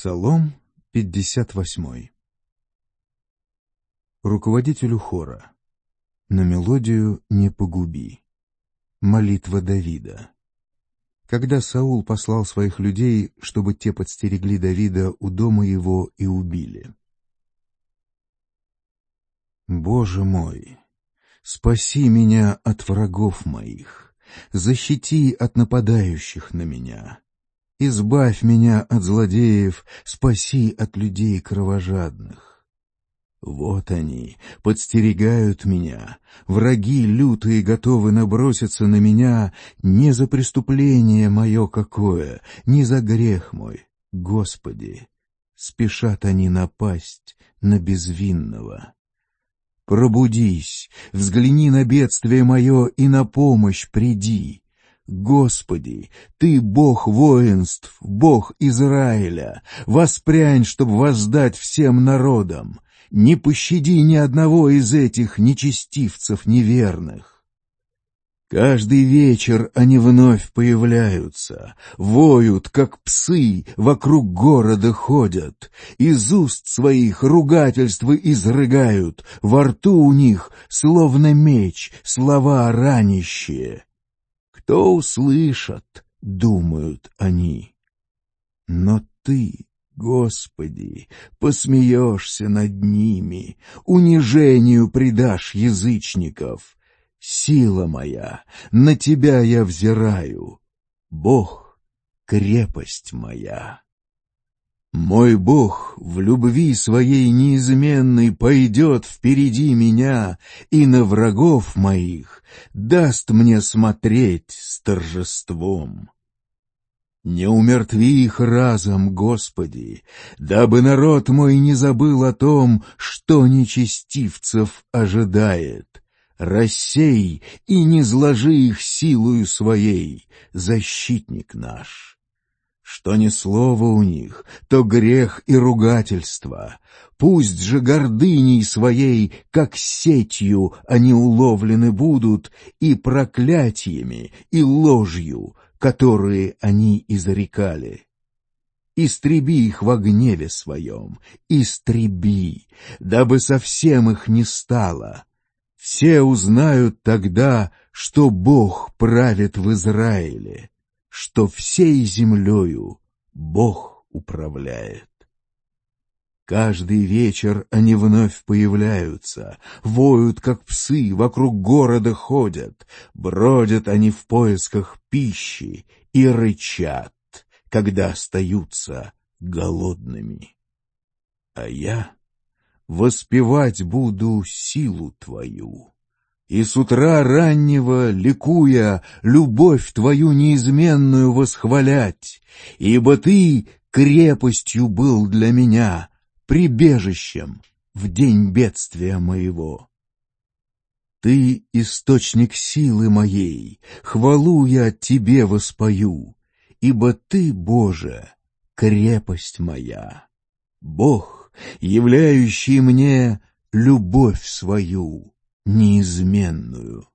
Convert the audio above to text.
Псалом 58. Руководителю хора. На мелодию «Не погуби». Молитва Давида. Когда Саул послал своих людей, чтобы те подстерегли Давида у дома его и убили. Боже мой, спаси меня от врагов моих, защити от нападающих на меня. Избавь меня от злодеев, спаси от людей кровожадных. Вот они, подстерегают меня, враги лютые готовы наброситься на меня не за преступление мое какое, не за грех мой, Господи. Спешат они напасть на безвинного. Пробудись, взгляни на бедствие мое и на помощь приди. Господи, Ты Бог воинств, Бог Израиля, воспрянь, чтоб воздать всем народам. Не пощади ни одного из этих нечестивцев неверных. Каждый вечер они вновь появляются, воют, как псы, вокруг города ходят, из уст своих ругательства изрыгают, во рту у них, словно меч, слова ранящие. Кто услышат, думают они. Но Ты, Господи, посмеешься над ними, унижению предашь язычников. Сила моя, на Тебя я взираю, Бог, крепость моя. Мой Бог в любви своей неизменной пойдет впереди меня и на врагов моих даст мне смотреть с торжеством. Не умертви их разом, Господи, дабы народ мой не забыл о том, что нечестивцев ожидает. Рассей и не зложи их силою своей, защитник наш. Что ни слово у них, то грех и ругательство. Пусть же гордыней своей, как сетью, они уловлены будут, и проклятиями, и ложью, которые они изрекали. Истреби их во гневе своем, истреби, дабы совсем их не стало. Все узнают тогда, что Бог правит в Израиле, что всей землею Бог управляет. Каждый вечер они вновь появляются, воют, как псы, вокруг города ходят, бродят они в поисках пищи и рычат, когда остаются голодными. А я воспевать буду силу Твою, и с утра раннего, ликуя, любовь Твою неизменную восхвалять, ибо Ты крепостью был для меня, прибежищем в день бедствия моего. Ты — источник силы моей, хвалу я Тебе воспою, ибо Ты, Боже, крепость моя, Бог, являющий мне любовь свою неизменную.